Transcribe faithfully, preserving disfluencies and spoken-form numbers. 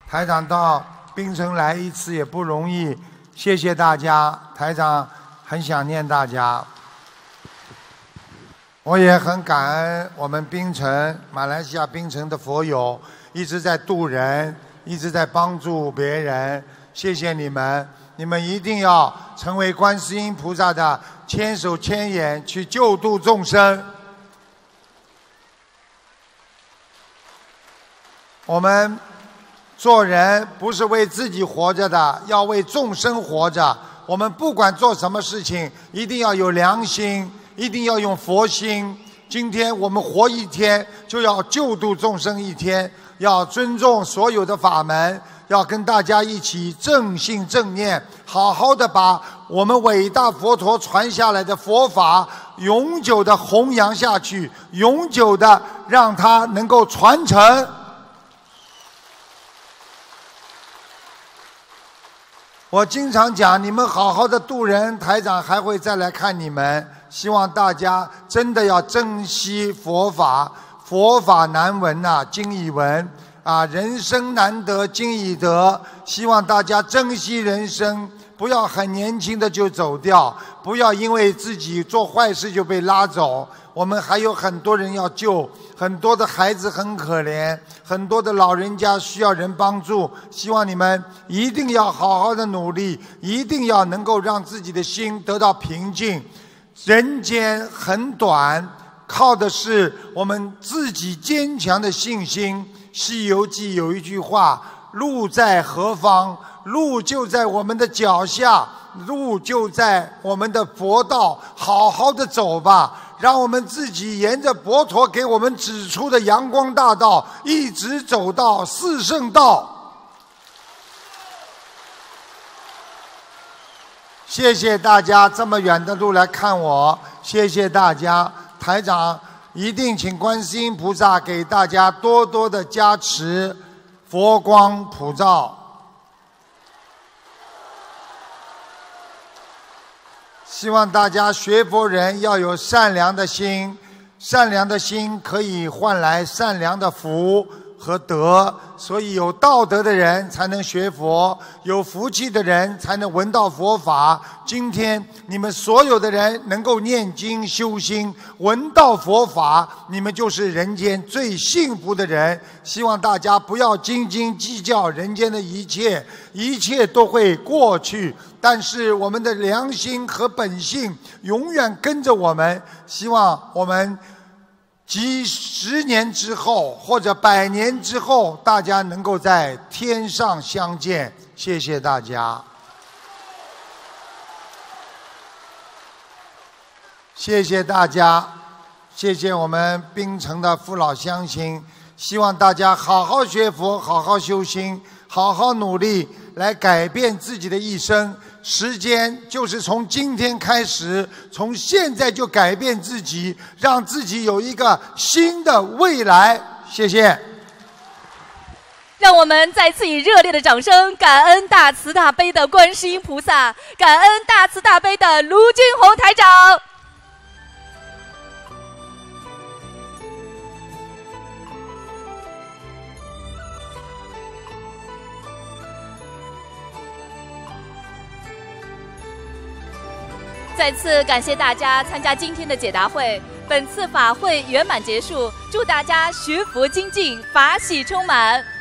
台长到槟城来一次也不容易，谢谢大家，台长很想念大家。我也很感恩我们槟城、马来西亚槟城的佛友，一直在度人，一直在帮助别人，谢谢你们，你们一定要成为观世音菩萨的千手千眼，去救度众生。我们做人不是为自己活着的，要为众生活着。我们不管做什么事情，一定要有良心，一定要用佛心。今天我们活一天，就要救度众生一天，要尊重所有的法门，要跟大家一起正信正念，好好的把我们伟大佛陀传下来的佛法永久的弘扬下去，永久的让它能够传承。我经常讲，你们好好的度人，台长还会再来看你们。希望大家真的要珍惜佛法，佛法难闻呐、啊，经已闻啊，人生难得经已得。希望大家珍惜人生，不要很年轻的就走掉，不要因为自己做坏事就被拉走。我们还有很多人要救，很多的孩子很可怜，很多的老人家需要人帮助。希望你们一定要好好的努力，一定要能够让自己的心得到平静。人间很短，靠的是我们自己坚强的信心。《西游记》有一句话：路在何方？路就在我们的脚下，路就在我们的佛道，好好的走吧，让我们自己沿着佛陀给我们指出的阳光大道，一直走到四圣道。谢谢大家这么远的路来看我，谢谢大家，台长一定请观世音菩萨给大家多多的加持，佛光普照。希望大家学佛人要有善良的心，善良的心可以换来善良的福和德，所以有道德的人才能学佛，有福气的人才能闻到佛法。今天你们所有的人能够念经修心，闻到佛法，你们就是人间最幸福的人。希望大家不要斤斤计较人间的一切，一切都会过去，但是我们的良心和本性永远跟着我们。希望我们几十年之后或者百年之后，大家能够在天上相见。谢谢大家，谢谢大家，谢谢我们槟城的父老乡亲。希望大家好好学佛，好好修心，好好努力，来改变自己的一生。时间就是从今天开始，从现在就改变自己，让自己有一个新的未来。谢谢。 让我们再次以热烈的掌声，感恩大慈大悲的观世音菩萨，感恩大慈大悲的卢军宏台长。再次感谢大家参加今天的解答会，本次法会圆满结束，祝大家学佛精进，法喜充满。